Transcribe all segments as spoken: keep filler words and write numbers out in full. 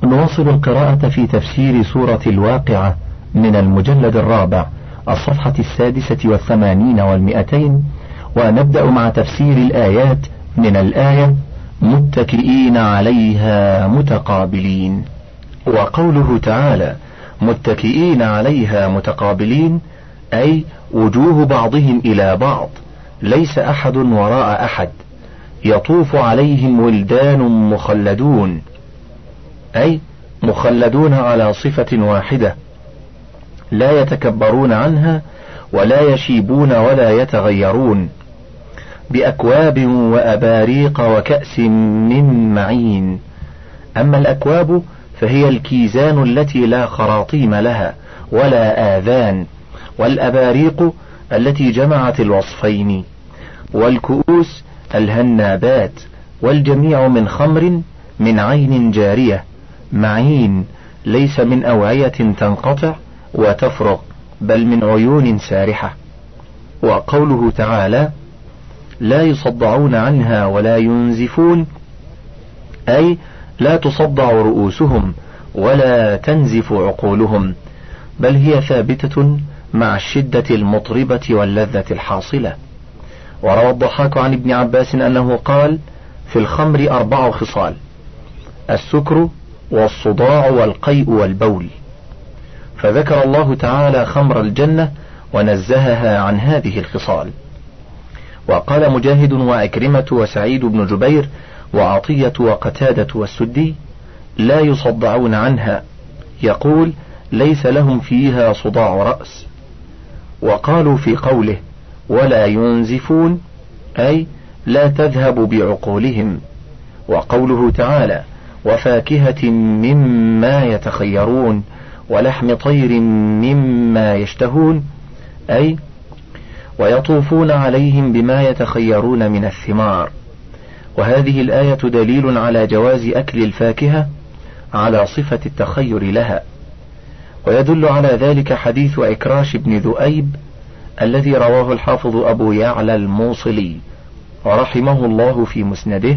نواصل القراءة في تفسير سورة الواقعة من المجلد الرابع الصفحة السادسة والثمانين والمئتين، ونبدأ مع تفسير الآيات من الآية متكئين عليها متقابلين. وقوله تعالى متكئين عليها متقابلين أي وجوه بعضهم إلى بعض، ليس أحد وراء أحد، يطوف عليهم ولدان مخلدون، أي مخلدون على صفة واحدة، لا يتكبرون عنها ولا يشيبون ولا يتغيرون، بأكواب وأباريق وكأس من معين. أما الأكواب فهي الكيزان التي لا خراطيم لها ولا آذان، والأباريق التي جمعت الوصفين، والكؤوس الهنابات، والجميع من خمر من عين جارية معين، ليس من أوعية تنقطع وتفرغ، بل من عيون سارحة. وقوله تعالى لا يصدعون عنها ولا ينزفون، أي لا تصدع رؤوسهم ولا تنزف عقولهم، بل هي ثابتة مع الشدة المطربة واللذة الحاصلة. وروى الضحاك عن ابن عباس أنه قال في الخمر أربع خصال: السكر والصداع والقيء والبول، فذكر الله تعالى خمر الجنة ونزهها عن هذه الخصال. وقال مجاهد وأكرمة وسعيد بن جبير وعطية وقتادة والسدي لا يصدعون عنها، يقول ليس لهم فيها صداع رأس. وقالوا في قوله ولا ينزفون أي لا تذهب بعقولهم. وقوله تعالى وفاكهة مما يتخيرون ولحم طير مما يشتهون، أي ويطوفون عليهم بما يتخيرون من الثمار. وهذه الآية دليل على جواز أكل الفاكهة على صفة التخير لها، ويدل على ذلك حديث عكراش بن ذؤيب الذي رواه الحافظ أبو يعلى الموصلي ورحمه الله في مسنده: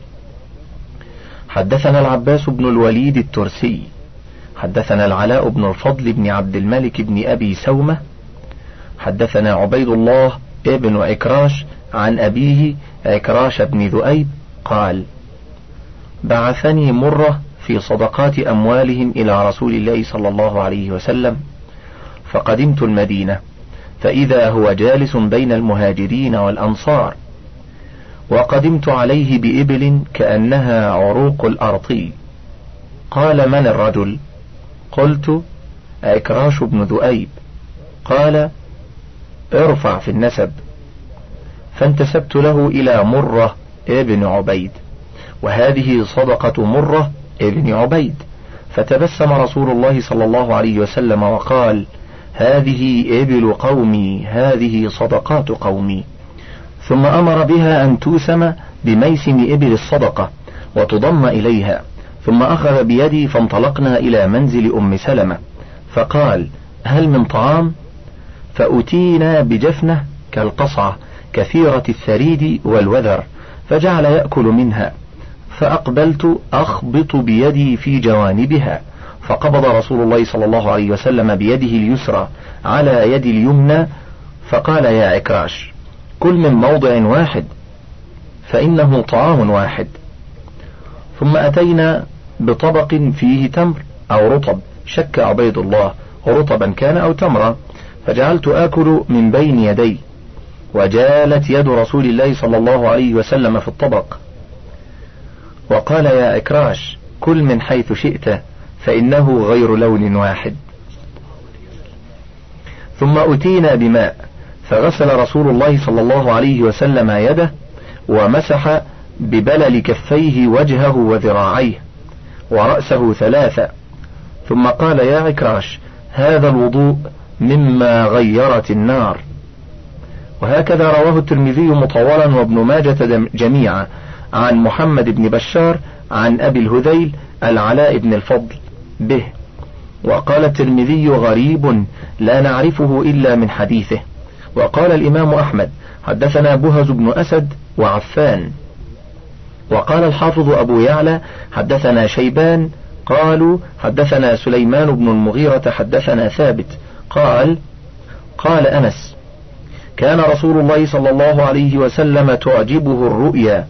حدثنا العباس بن الوليد الترسي حدثنا العلاء بن الفضل بن عبد الملك بن أبي سومة حدثنا عبيد الله ابن عكراش عن أبيه عكراش بن ذؤيب قال: بعثني مرة في صدقات أموالهم إلى رسول الله صلى الله عليه وسلم، فقدمت المدينة فإذا هو جالس بين المهاجرين والأنصار، وقدمت عليه بإبل كأنها عروق الأرطي. قال: من الرجل؟ قلت: عكراش بن ذؤيب. قال: ارفع في النسب. فانتسبت له إلى مرة ابن عبيد، وهذه صدقة مرة ابن عبيد. فتبسم رسول الله صلى الله عليه وسلم وقال: هذه إبل قومي، هذه صدقات قومي. ثم أمر بها أن توسم بميسم إبل الصدقة وتضم إليها، ثم أخذ بيدي فانطلقنا إلى منزل أم سلمة، فقال: هل من طعام؟ فأتينا بجفنة كالقصعة كثيرة الثريد والوذر، فجعل يأكل منها، فأقبلت أخبط بيدي في جوانبها، فقبض رسول الله صلى الله عليه وسلم بيده اليسرى على يد اليمنى، فقال: يا عكراش، كل من موضع واحد فإنه طعام واحد. ثم أتينا بطبق فيه تمر أو رطب، شك عبيد الله رطبا كان أو تمرا، فجعلت آكل من بين يدي، وجالت يد رسول الله صلى الله عليه وسلم في الطبق، وقال: يا عكراش، كل من حيث شئت فإنه غير لون واحد. ثم أتينا بماء، فغسل رسول الله صلى الله عليه وسلم يده، ومسح ببلل كفيه وجهه وذراعيه ورأسه ثلاثة، ثم قال: يا عكراش، هذا الوضوء مما غيرت النار. وهكذا رواه الترمذي مطولا وابن ماجة جميعا عن محمد بن بشار عن أبي الهذيل العلاء بن الفضل به. وقال الترمذي: غريب لا نعرفه إلا من حديثه. وقال الإمام أحمد: حدثنا بهز بن أسد وعفان. وقال الحافظ أبو يعلى: حدثنا شيبان قالوا حدثنا سليمان بن المغيرة حدثنا ثابت قال قال أنس كان رسول الله صلى الله عليه وسلم تعجبه الرؤيا،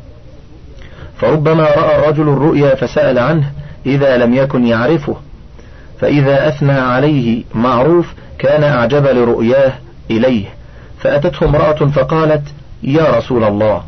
فربما رأى الرجل الرؤيا فسأل عنه إذا لم يكن يعرفه، فإذا أثنى عليه معروف كان أعجب لرؤياه إليه. فأتته امرأة فقالت يا رسول الله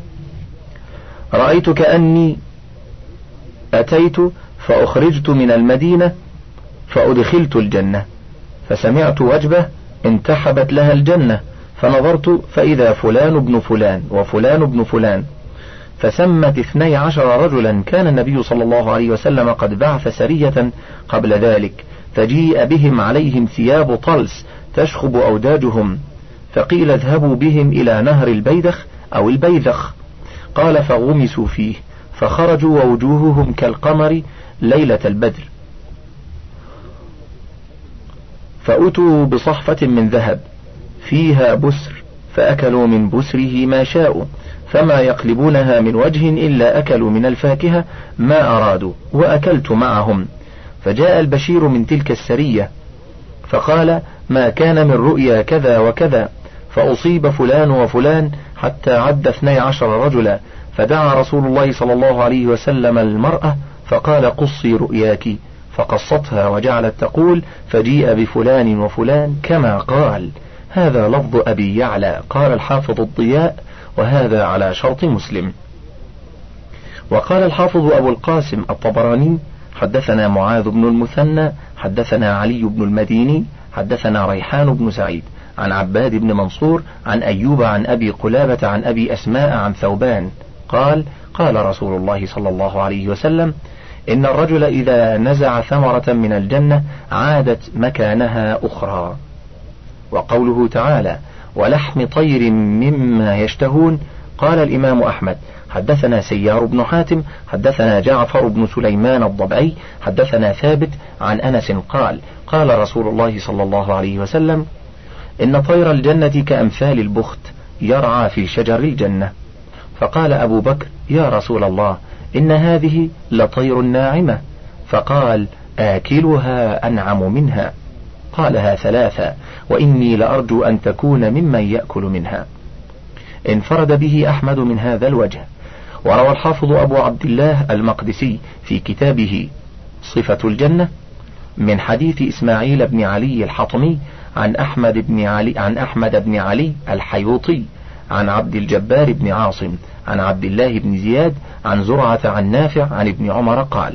رأيت كأني أتيت فأخرجت من المدينة فأدخلت الجنة، فسمعت وجبة انتحبت لها الجنة، فنظرت فإذا فلان ابن فلان وفلان ابن فلان، فسمت اثني عشر رجلا. كان النبي صلى الله عليه وسلم قد بعث سرية قبل ذلك، فجيء بهم عليهم ثياب طلس تشخب أوداجهم، فقيل اذهبوا بهم إلى نهر البيدخ أو البيذخ، قال فغمسوا فيه، فخرجوا ووجوههم كالقمر ليلة البدر، فأتوا بصحفة من ذهب فيها بسر، فأكلوا من بسره ما شاءوا، فما يقلبونها من وجه إلا أكلوا من الفاكهة ما أرادوا، وأكلت معهم. فجاء البشير من تلك السرية فقال ما كان من رؤيا كذا وكذا، فأصيب فلان وفلان حتى عد اثني عشر رجلا، فدعا رسول الله صلى الله عليه وسلم المرأة فقال قصي رؤياك، فقصتها وجعلت تقول فجيء بفلان وفلان كما قال. هذا لفظ أبي يعلى. قال الحافظ الضياء وهذا على شرط مسلم. وقال الحافظ أبو القاسم الطبراني حدثنا معاذ بن المثنى حدثنا علي بن المديني حدثنا ريحان بن سعيد عن عباد بن منصور عن أيوب عن أبي قلابة عن أبي أسماء عن ثوبان قال قال رسول الله صلى الله عليه وسلم إن الرجل إذا نزع ثمرة من الجنة عادت مكانها أخرى. وقوله تعالى ولحم طير مما يشتهون، قال الإمام أحمد حدثنا سيار بن حاتم حدثنا جعفر بن سليمان الضبعي حدثنا ثابت عن أنس قال قال رسول الله صلى الله عليه وسلم إن طير الجنة كأمثال البخت يرعى في شجر الجنة. فقال أبو بكر يا رسول الله إن هذه لطير ناعمة، فقال آكلها أنعم منها. قالها ثلاثة وإني لأرجو أن تكون ممن يأكل منها. انفرد به أحمد من هذا الوجه. وروى الحافظ أبو عبد الله المقدسي في كتابه صفة الجنة من حديث إسماعيل بن علي الحطمي عن أحمد بن علي عن أحمد بن علي الحيوطي عن عبد الجبار بن عاصم عن عبد الله بن زياد عن زرعة عن نافع عن ابن عمر قال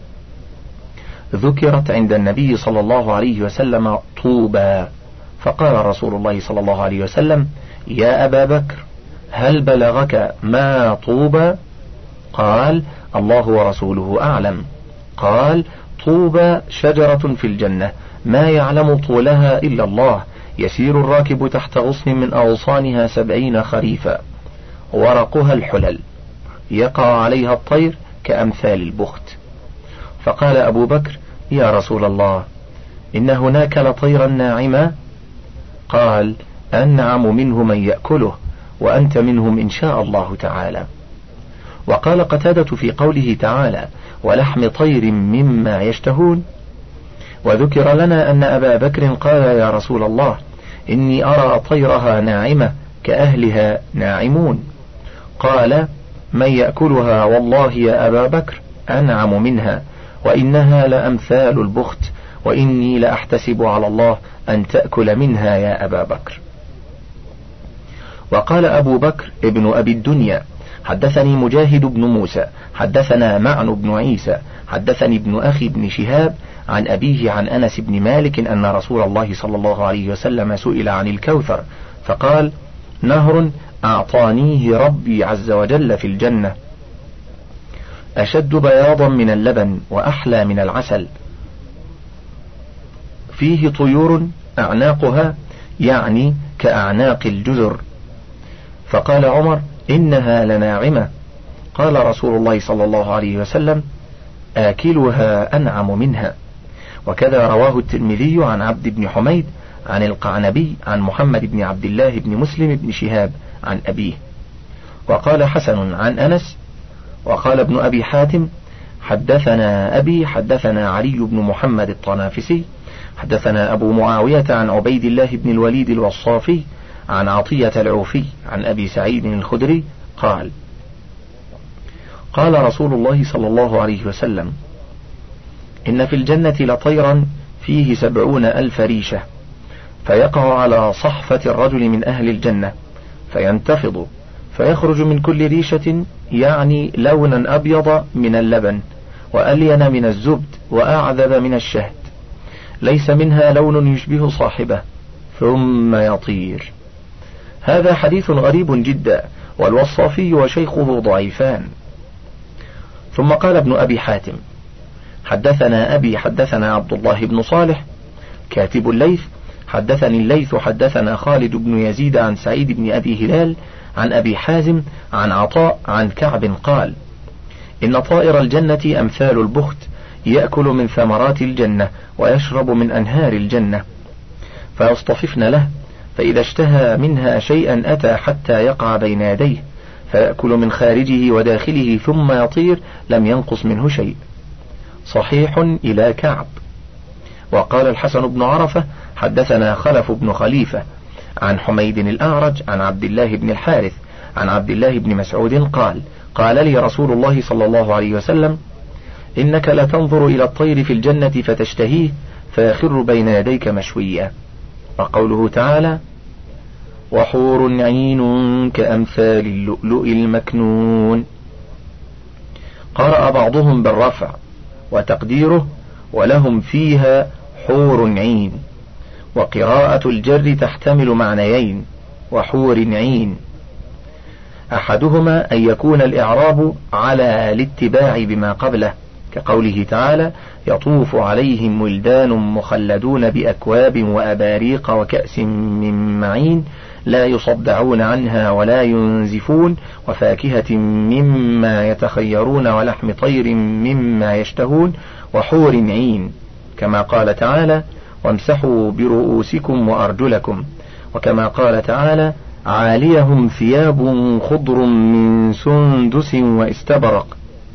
ذكرت عند النبي صلى الله عليه وسلم طوبى، فقال رسول الله صلى الله عليه وسلم يا أبا بكر هل بلغك ما طوبى؟ قال الله ورسوله أعلم. قال طوبى شجرة في الجنة ما يعلم طولها إلا الله، يسير الراكب تحت غصن من أغصانها سبعين خريفا، ورقها الحلل، يقع عليها الطير كأمثال البخت. فقال أبو بكر يا رسول الله إن هناك لطيرا ناعما؟ قال أنعم منه من يأكله وأنت منهم إن شاء الله تعالى. وقال قتادة في قوله تعالى ولحم طير مما يشتهون، وذكر لنا أن أبا بكر قال يا رسول الله إني أرى طيرها ناعمة كأهلها ناعمون. قال من يأكلها والله يا أبا بكر أنعم منها، وإنها لأمثال البخت، وإني لأحتسب على الله أن تأكل منها يا أبا بكر. وقال أبو بكر ابن أبي الدنيا حدثني مجاهد بن موسى حدثنا معن بن عيسى حدثني ابن أخي بن شهاب عن أبيه عن أنس بن مالك أن رسول الله صلى الله عليه وسلم سئل عن الكوثر فقال نهر أعطانيه ربي عز وجل في الجنة أشد بياضا من اللبن وأحلى من العسل، فيه طيور أعناقها يعني كأعناق الجزر. فقال عمر إنها لناعمة. قال رسول الله صلى الله عليه وسلم آكلها أنعم منها. وكذا رواه الترمذي عن عبد بن حميد عن القعنبي عن محمد بن عبد الله بن مسلم بن شهاب عن أبيه. وقال حسن عن أنس. وقال ابن أبي حاتم حدثنا أبي حدثنا علي بن محمد الطنافسي حدثنا أبو معاوية عن عبيد الله بن الوليد الوصافي عن عطية العوفي عن أبي سعيد الخدري قال قال رسول الله صلى الله عليه وسلم إن في الجنة لطيرا فيه سبعون ألف ريشة فيقع على صحفة الرجل من أهل الجنة فينتفض فيخرج من كل ريشة يعني لونا أبيض من اللبن وألين من الزبد وأعذب من الشهد ليس منها لون يشبه صاحبه ثم يطير. هذا حديث غريب جدا والوصافي وشيخه ضعيفان. ثم قال ابن أبي حاتم حدثنا أبي حدثنا عبد الله بن صالح كاتب الليث حدثني الليث حدثنا خالد بن يزيد عن سعيد بن أبي هلال عن أبي حازم عن عطاء عن كعب قال إن طائر الجنة أمثال البخت يأكل من ثمرات الجنة ويشرب من أنهار الجنة فيصطففن له فإذا اشتهى منها شيئا أتى حتى يقع بين يديه فيأكل من خارجه وداخله ثم يطير لم ينقص منه شيء. صحيح إلى كعب. وقال الحسن بن عرفة حدثنا خلف بن خليفة عن حميد الأعرج عن عبد الله بن الحارث عن عبد الله بن مسعود قال قال لي رسول الله صلى الله عليه وسلم إنك لتنظر إلى الطير في الجنة فتشتهيه فيخر بين يديك مشويا. وقوله تعالى وحور عين كأمثال اللؤلؤ المكنون قرأ بعضهم بالرفع وتقديره ولهم فيها حور عين. وقراءة الجر تحتمل معنيين وحور عين أحدهما أن يكون الإعراب على الاتباع بما قبله كقوله تعالى يطوف عليهم ولدان مخلدون بأكواب وأباريق وكأس من معين لا يصدعون عنها ولا ينزفون وفاكهة مما يتخيرون ولحم طير مما يشتهون وحور عين كما قال تعالى وامسحوا برؤوسكم وأرجلكم وكما قال تعالى عاليهم ثياب خضر من سندس واستبرق.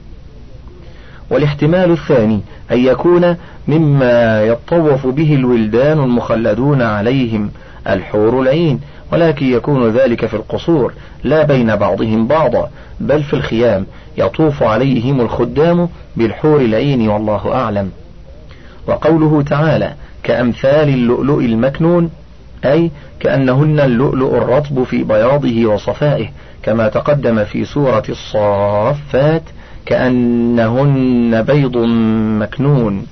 والاحتمال الثاني أن يكون مما يطوف به الولدان المخلدون عليهم الحور العين ولكن يكون ذلك في القصور لا بين بعضهم بعضا بل في الخيام يطوف عليهم الخدام بالحور العين والله أعلم. وقوله تعالى كأمثال اللؤلؤ المكنون أي كأنهن اللؤلؤ الرطب في بياضه وصفائه كما تقدم في سورة الصافات كأنهن بيض مكنون.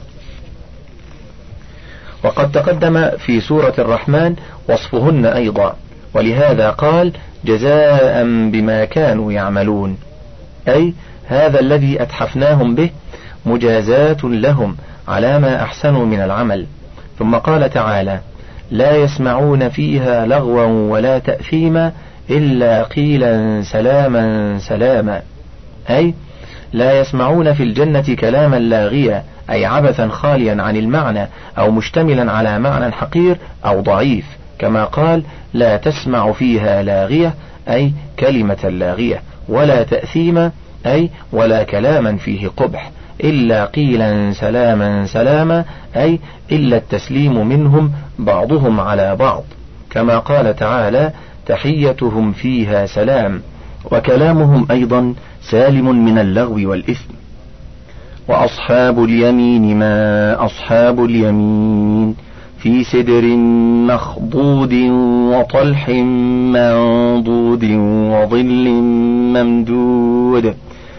وقد تقدم في سورة الرحمن وصفهن أيضا ولهذا قال جزاء بما كانوا يعملون أي هذا الذي أتحفناهم به مجازاة لهم على ما أحسنوا من العمل. ثم قال تعالى لا يسمعون فيها لغوا ولا تأثيما إلا قيلا سلاما سلاما أي لا يسمعون في الجنة كلاما لاغيا أي عبثا خاليا عن المعنى أو مشتملا على معنى حقير أو ضعيف كما قال لا تسمع فيها لاغية أي كلمة لاغية ولا تأثيما أي ولا كلاما فيه قبح إلا قيلا سلاما سلاما أي إلا التسليم منهم بعضهم على بعض كما قال تعالى تحيتهم فيها سلام وكلامهم أيضا سالم من اللغو والإثم. وأصحاب اليمين ما أصحاب اليمين في سدر مخضود وطلح منضود وظل ممدود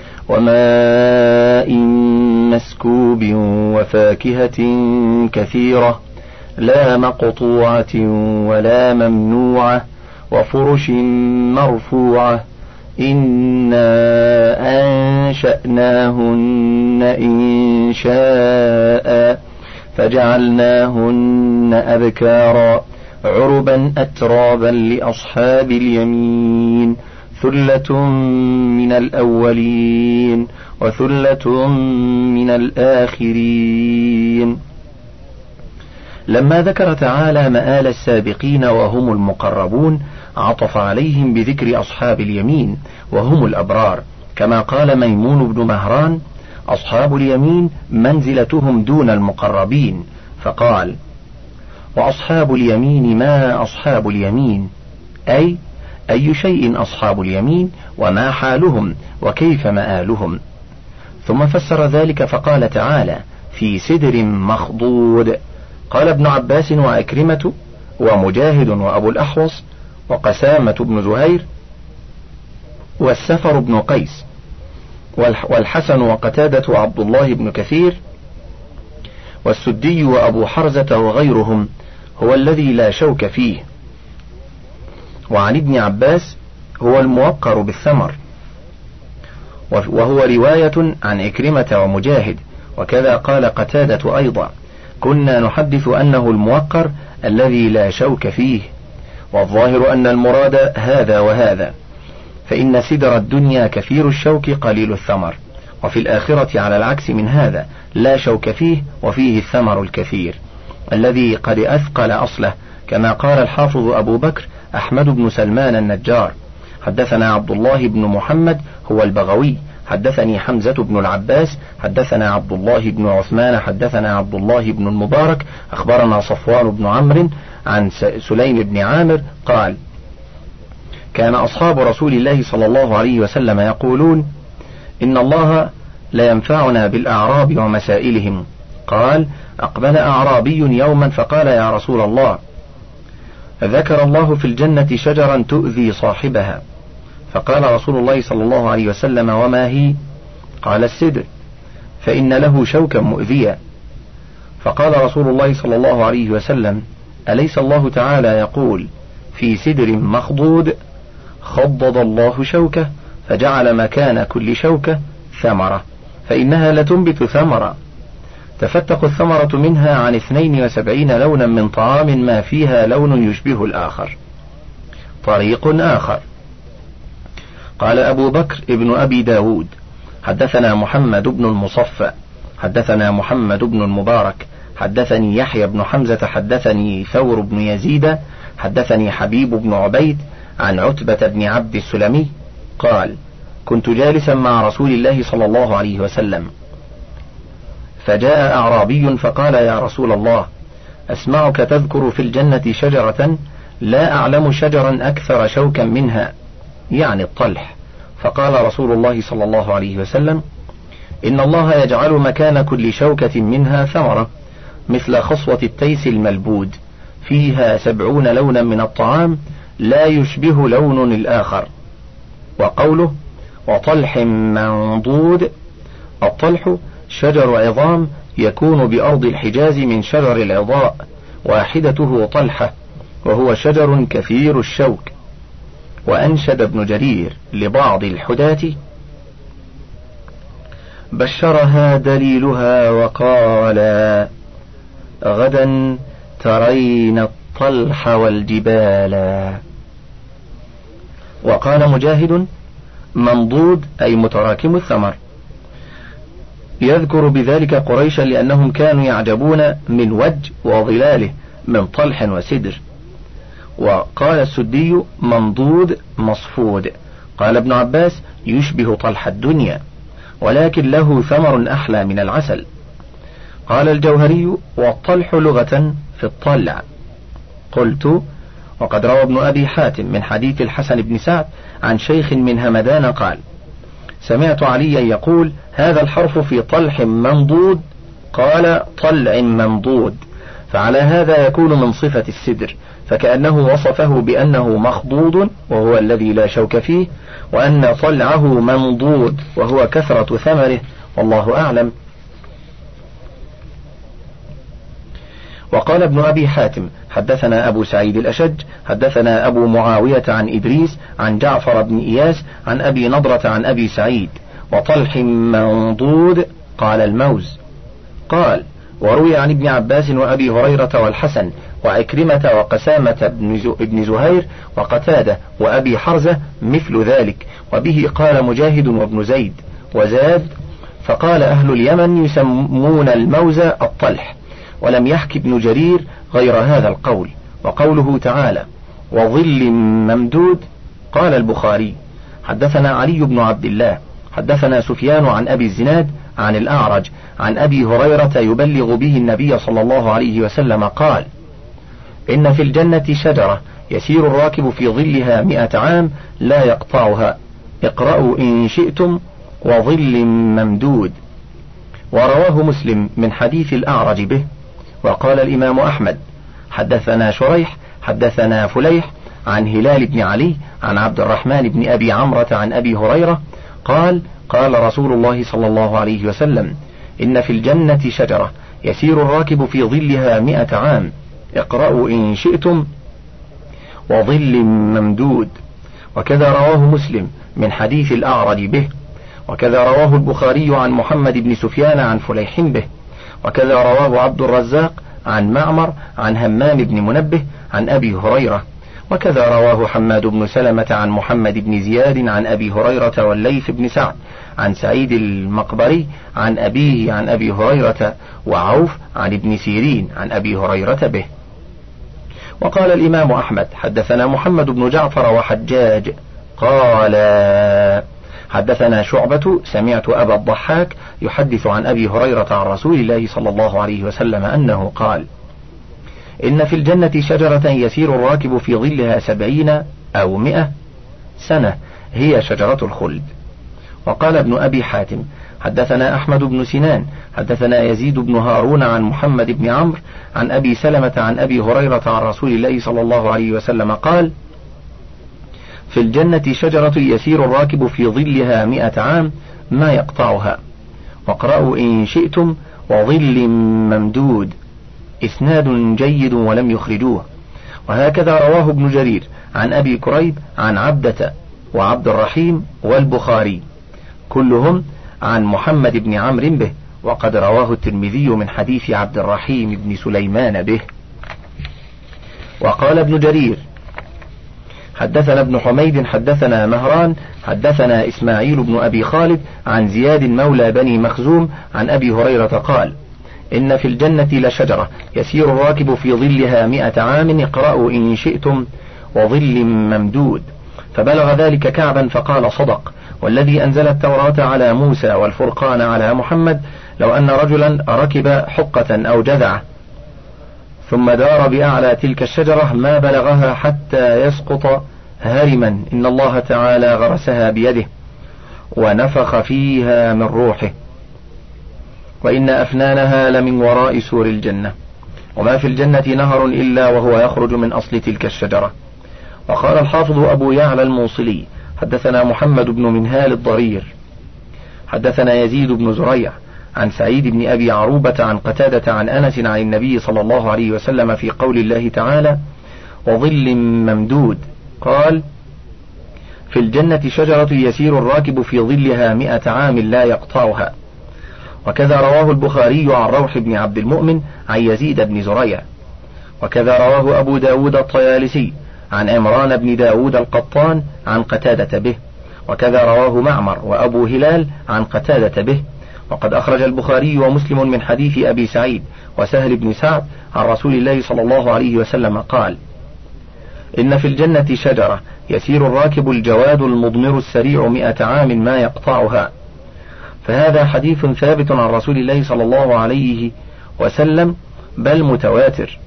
وماء مسكوب وفاكهة كثيرة لا مقطوعة ولا ممنوعة وفرش مرفوعة إنا أنشأناهن إن شاء فجعلناهن أبكارا عربا أترابا لأصحاب اليمين ثلة من الأولين وثلة من الآخرين. لما ذكر تعالى مآل السابقين وهم المقربون عطف عليهم بذكر أصحاب اليمين وهم الأبرار كما قال ميمون بن مهران أصحاب اليمين منزلتهم دون المقربين، فقال: وأصحاب اليمين ما أصحاب اليمين، أي أي شيء أصحاب اليمين وما حالهم وكيف مآلهم. ثم فسر ذلك فقال تعالى: في سدر مخضود. قال ابن عباس وأكرمة ومجاهد وأبو الأحوص وقسامة بن زهير والسفر بن قيس والحسن وقتادة وعبد الله بن كثير والسدي وأبو حرزة وغيرهم هو الذي لا شوك فيه. وعن ابن عباس هو الموقر بالثمر، وهو رواية عن إكرمة ومجاهد، وكذا قال قتادة أيضا: كنا نحدث أنه الموقر الذي لا شوك فيه. والظاهر أن المراد هذا وهذا، فإن سدر الدنيا كثير الشوك قليل الثمر، وفي الآخرة على العكس من هذا لا شوك فيه وفيه الثمر الكثير الذي قد أثقل أصله، كما قال الحافظ أبو بكر أحمد بن سلمان النجار: حدثنا عبد الله بن محمد هو البغوي، حدثني حمزة بن العباس، حدثنا عبد الله بن عثمان، حدثنا عبد الله بن المبارك، أخبرنا صفوان بن عمرو عن سليم بن عامر قال: كان أصحاب رسول الله صلى الله عليه وسلم يقولون: إن الله لا ينفعنا بالأعراب ومسائلهم. قال: أقبل أعرابي يوما فقال: يا رسول الله، ذكر الله في الجنة شجرا تؤذي صاحبها. فقال رسول الله صلى الله عليه وسلم: وما هي؟ قال: السدر، فإن له شوكا مؤذيا. فقال رسول الله صلى الله عليه وسلم: أليس الله تعالى يقول: في سدر مخضود؟ خضض الله شوكه فجعل مكان كل شوكة ثمرة، فإنها لتنبت ثمرة، تفتق الثمرة منها عن اثنين وسبعين لونا من طعام ما فيها لون يشبه الآخر. طريق آخر. قال أبو بكر ابن أبي داود: حدثنا محمد بن المصفى، حدثنا محمد بن المبارك، حدثني يحيى بن حمزة، حدثني ثور بن يزيد، حدثني حبيب بن عبيد عن عتبة بن عبد السلمي قال: كنت جالسا مع رسول الله صلى الله عليه وسلم، فجاء أعرابي فقال: يا رسول الله، أسمعك تذكر في الجنة شجرة لا أعلم شجرا أكثر شوكا منها، يعني الطلح. فقال رسول الله صلى الله عليه وسلم: إن الله يجعل مكان كل شوكة منها ثمرة مثل خصوة التيس الملبود، فيها سبعون لونا من الطعام لا يشبه لون الآخر. وقوله: وطلح منضود، الطلح شجر عظام يكون بأرض الحجاز من شجر العضاء، واحدته طلحة، وهو شجر كثير الشوك. وأنشد ابن جرير لبعض الحداة: بشرها دليلها وقال: غدا ترين الطلح والجبال. وقال مجاهد: منضود أي متراكم الثمر، يذكر بذلك قريشا لأنهم كانوا يعجبون من وج وظلاله من طلح وسدر. وقال السدي: منضود مصفود. قال ابن عباس: يشبه طلح الدنيا، ولكن له ثمر أحلى من العسل. قال الجوهري: والطلح لغة في الطلع. قلت: وقد روى ابن أبي حاتم من حديث الحسن بن سعد عن شيخ من همدان قال: سمعت عليا يقول: هذا الحرف في طلح منضود، قال: طلع منضود، فعلى هذا يكون من صفة السدر، فكأنه وصفه بأنه مخضوض وهو الذي لا شوك فيه، وأن طلعه منضود وهو كثرة ثمره، والله أعلم. وقال ابن أبي حاتم: حدثنا أبو سعيد الأشج، حدثنا أبو معاوية عن إدريس عن جعفر بن إياس عن أبي نضرة عن أبي سعيد: وطلح منضود، قال: الموز. قال: وروي عن ابن عباس وأبي هريرة والحسن وعكرمة وقسامة بن زهير وقتادة وأبي حرزة مثل ذلك، وبه قال مجاهد وابن زيد. وزاد: فقال أهل اليمن يسمون الموز الطلح. ولم يحك ابن جرير غير هذا القول. وقوله تعالى: وظل ممدود، قال البخاري: حدثنا علي بن عبد الله، حدثنا سفيان عن أبي الزناد عن الأعرج عن أبي هريرة يبلغ به النبي صلى الله عليه وسلم قال: إن في الجنة شجرة يسير الراكب في ظلها مئة عام لا يقطعها، اقرأوا إن شئتم، وظل ممدود. ورواه مسلم من حديث الأعرج به. وقال الإمام أحمد: حدثنا شريح حدثنا فليح عن هلال بن علي عن عبد الرحمن بن أبي عمرة عن أبي هريرة قال: قال رسول الله صلى الله عليه وسلم: إن في الجنة شجرة يسير الراكب في ظلها مئة عام، اقرأوا إن شئتم، وظل ممدود. وكذا رواه مسلم من حديث الأعرج به. وكذا رواه البخاري عن محمد بن سفيان عن فليح به. وكذا رواه عبد الرزاق عن معمر عن همام بن منبه عن أبي هريرة. وكذا رواه حماد بن سلمة عن محمد بن زياد عن أبي هريرة والليث بن سعد عن سعيد المقبري عن أبيه عن أبي هريرة وعوف عن ابن سيرين عن أبي هريرة به. وقال الإمام أحمد: حدثنا محمد بن جعفر وحجاج قال: حدثنا شعبة سمعت أبا الضحاك يحدث عن أبي هريرة عن رسول الله صلى الله عليه وسلم أنه قال: إن في الجنة شجرة يسير الراكب في ظلها سبعين أو مئة سنة، هي شجرة الخلد. وقال ابن أبي حاتم: حدثنا أحمد بن سنان حدثنا يزيد بن هارون عن محمد بن عمرو عن أبي سلمة عن أبي هريرة عن رسول الله صلى الله عليه وسلم قال: في الجنة شجرة يسير الراكب في ظلها مئة عام ما يقطعها، واقرأوا إن شئتم، وظل ممدود. إسناد جيد ولم يخرجوه. وهكذا رواه ابن جرير عن أبي كريب عن عبدة وعبد الرحيم والبخاري كلهم عن محمد بن عمرو به. وقد رواه الترمذي من حديث عبد الرحيم بن سليمان به. وقال ابن جرير: حدثنا ابن حميد حدثنا مهران حدثنا إسماعيل بن أبي خالد عن زياد مولى بني مخزوم عن أبي هريرة قال: إن في الجنة لشجرة يسير الراكب في ظلها مئة عام، اقرأوا إن شئتم، وظل ممدود. فبلغ ذلك كعبا فقال: صدق، والذي أنزل التوراة على موسى والفرقان على محمد، لو أن رجلا ركب حقة أو جذعة ثم دار بأعلى تلك الشجرة ما بلغها حتى يسقط هرما، إن الله تعالى غرسها بيده ونفخ فيها من روحه، وإن أفنانها لمن وراء سور الجنة، وما في الجنة نهر إلا وهو يخرج من أصل تلك الشجرة. وقال الحافظ أبو يعلى الموصلي: حدثنا محمد بن منهال الضرير حدثنا يزيد بن زريع عن سعيد بن أبي عروبة عن قتادة عن أنس عن النبي صلى الله عليه وسلم في قول الله تعالى: وظل ممدود، قال: في الجنة شجرة يسير الراكب في ظلها مئة عام لا يقطعها. وكذا رواه البخاري عن روح بن عبد المؤمن عن يزيد بن زريع. وكذا رواه أبو داود الطيالسي عن عمران بن داود القطان عن قتادة به. وكذا رواه معمر وأبو هلال عن قتادة به. وقد أخرج البخاري ومسلم من حديث أبي سعيد وسهل بن سعد عن رسول الله صلى الله عليه وسلم قال: إن في الجنة شجرة يسير الراكب الجواد المضمر السريع مئة عام ما يقطعها. فهذا حديث ثابت عن رسول الله صلى الله عليه وسلم، بل متواتر،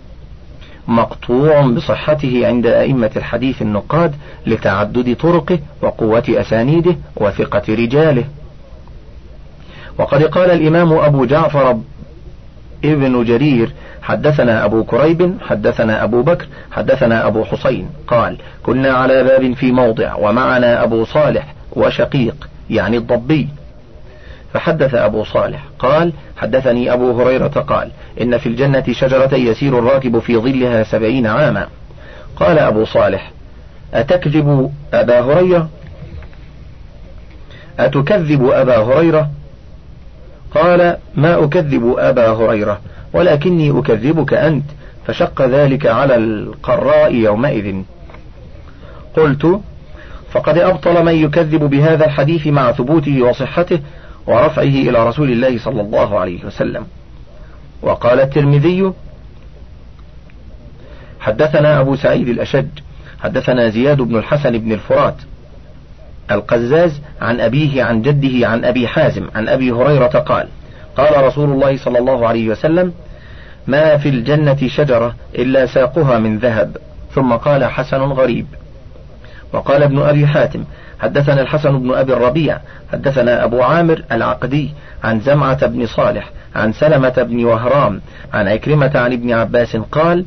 مقطوع بصحته عند أئمة الحديث النقاد لتعدد طرقه وقوة أسانيده وثقة رجاله. وقد قال الإمام أبو جعفر ابن جرير: حدثنا أبو كريب حدثنا أبو بكر حدثنا أبو حسين قال: كنا على باب في موضع ومعنا أبو صالح وشقيق يعني الضبي. فحدث أبو صالح قال: حدثني أبو هريرة قال: إن في الجنة شجرة يسير الراكب في ظلها سبعين عاما. قال أبو صالح: أتكذب أبا هريرة؟ أتكذب أبا هريرة؟ قال: ما أكذب أبا هريرة، ولكني أكذبك أنت، فشق ذلك على القراء يومئذ. قلت: فقد أبطل من يكذب بهذا الحديث مع ثبوته وصحته ورفعه إلى رسول الله صلى الله عليه وسلم. وقال الترمذي: حدثنا أبو سعيد الأشج حدثنا زياد بن الحسن بن الفرات القزاز عن أبيه عن جده عن أبي حازم عن أبي هريرة قال قال رسول الله صلى الله عليه وسلم ما في الجنة شجرة إلا ساقها من ذهب. ثم قال حسن غريب. وقال ابن أبي حاتم حدثنا الحسن بن أبي الربيع حدثنا أبو عامر العقدي عن زمعة بن صالح عن سلمة بن وهرام عن عكرمة عن ابن عباس قال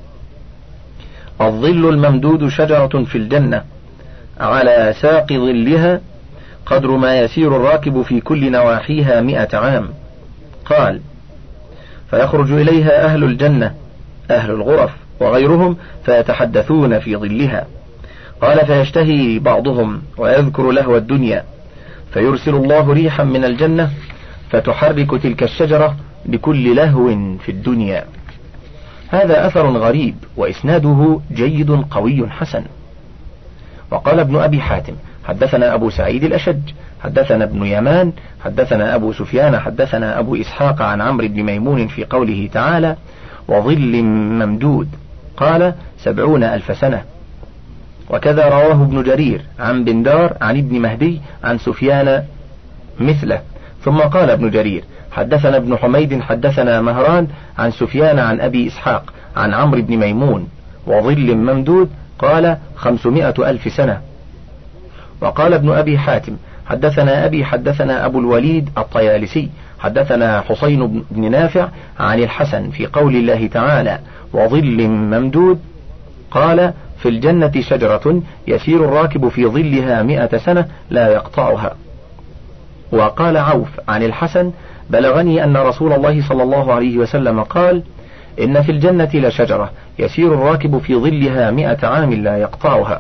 الظل الممدود شجرة في الجنة على ساق ظلها قدر ما يسير الراكب في كل نواحيها مئة عام. قال فيخرج إليها أهل الجنة أهل الغرف وغيرهم فيتحدثون في ظلها. قال فيشتهي بعضهم ويذكر لهو الدنيا فيرسل الله ريحا من الجنة فتحرك تلك الشجرة بكل لهو في الدنيا. هذا أثر غريب وإسناده جيد قوي حسن. وقال ابن أبي حاتم حدثنا أبو سعيد الأشج حدثنا ابن يمان حدثنا أبو سفيان حدثنا أبو إسحاق عن عمرو بن ميمون في قوله تعالى وظل ممدود قال سبعون ألف سنة. وكذا رواه ابن جرير عن بندار عن ابن مهدي عن سفيان مثله. ثم قال ابن جرير حدثنا ابن حميد حدثنا مهران عن سفيان عن أبي إسحاق عن عمرو بن ميمون وظل ممدود قال خمسمائة ألف سنة. وقال ابن أبي حاتم حدثنا أبي حدثنا أبو الوليد الطيالسي حدثنا حسين بن نافع عن الحسن في قول الله تعالى وظل ممدود قال في الجنة شجرة يسير الراكب في ظلها مئة سنة لا يقطعها. وقال عوف عن الحسن بلغني أن رسول الله صلى الله عليه وسلم قال إن في الجنة لشجرة يسير الراكب في ظلها مئة عام لا يقطعها.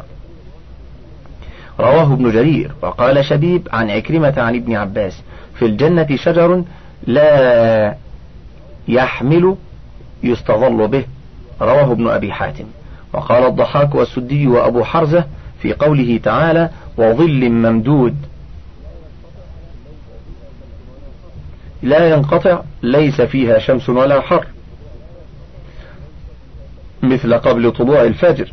رواه ابن جرير. وقال شبيب عن عكرمة عن ابن عباس في الجنة شجر لا يحمل يستظل به. رواه ابن أبي حاتم. وقال الضحاك والسدي وأبو حرزة في قوله تعالى وظل ممدود لا ينقطع ليس فيها شمس ولا حر مثل قبل طلوع الفجر.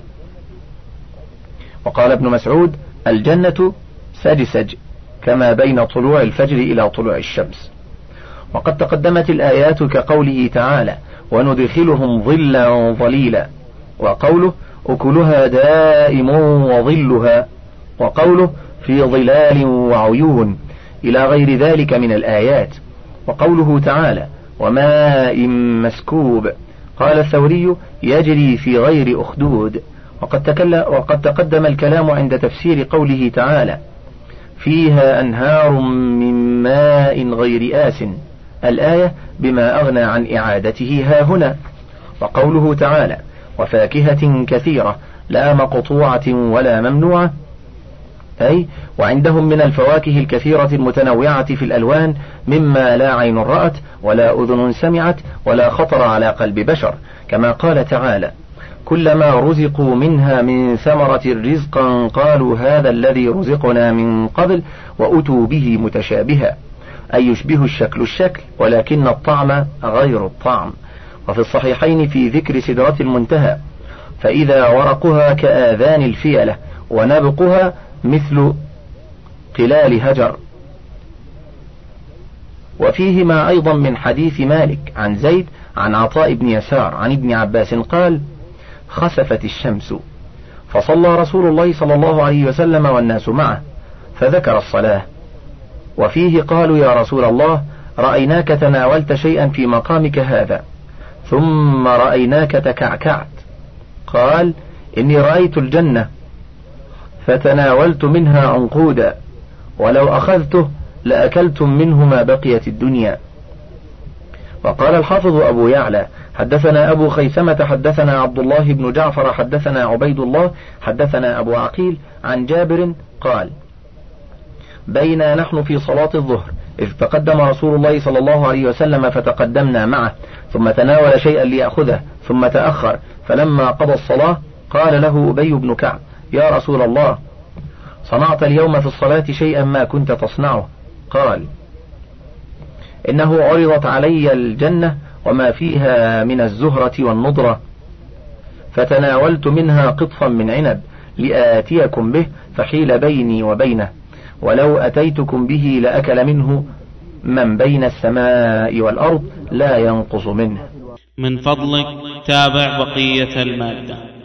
وقال ابن مسعود الجنة سجسج كما بين طلوع الفجر إلى طلوع الشمس. وقد تقدمت الآيات كقوله تعالى وندخلهم ظلا ظليلا وقوله أكلها دائم وظلها وقوله في ظلال وعيون إلى غير ذلك من الآيات. وقوله تعالى وماء مسكوب قال الثوري يجري في غير أخدود. وقد, تكل وقد تقدم الكلام عند تفسير قوله تعالى فيها أنهار من ماء غير آس الآية بما أغنى عن إعادته ها هنا. وقوله تعالى وفاكهة كثيرة لا مقطوعة ولا ممنوعة أي وعندهم من الفواكه الكثيرة المتنوعة في الألوان مما لا عين رأت ولا أذن سمعت ولا خطر على قلب بشر. كما قال تعالى كلما رزقوا منها من ثمرة رزقا قالوا هذا الذي رزقنا من قبل وأتوا به متشابها أي يشبه الشكل الشكل ولكن الطعم غير الطعم. وفي الصحيحين في ذكر سدرة المنتهى فإذا ورقها كآذان الفيلة ونبقها مثل قلال هجر. وفيهما أيضا من حديث مالك عن زيد عن عطاء بن يسار عن ابن عباس قال خسفت الشمس فصلى رسول الله صلى الله عليه وسلم والناس معه فذكر الصلاة. وفيه قالوا يا رسول الله رأيناك تناولت شيئا في مقامك هذا ثم رأيناك تكعكعت. قال إني رأيت الجنة فتناولت منها عنقودا ولو أخذته لأكلتم منه ما بقيت الدنيا. وقال الحافظ أبو يعلى حدثنا أبو خيثمة حدثنا عبد الله بن جعفر حدثنا عبيد الله حدثنا أبو عقيل عن جابر قال بينا نحن في صلاة الظهر إذ تقدم رسول الله صلى الله عليه وسلم فتقدمنا معه ثم تناول شيئا ليأخذه ثم تأخر فلما قضى الصلاة قال له أبي بن كعب يا رسول الله صنعت اليوم في الصلاة شيئا ما كنت تصنعه. قال إنه عرضت علي الجنة وما فيها من الزهرة والنضرة فتناولت منها قطفا من عنب لآتيكم به فحيل بيني وبينه ولو أتيتكم به لأكل منه من بين السماء والأرض لا ينقص منه. من فضلك تابع بقية المادة.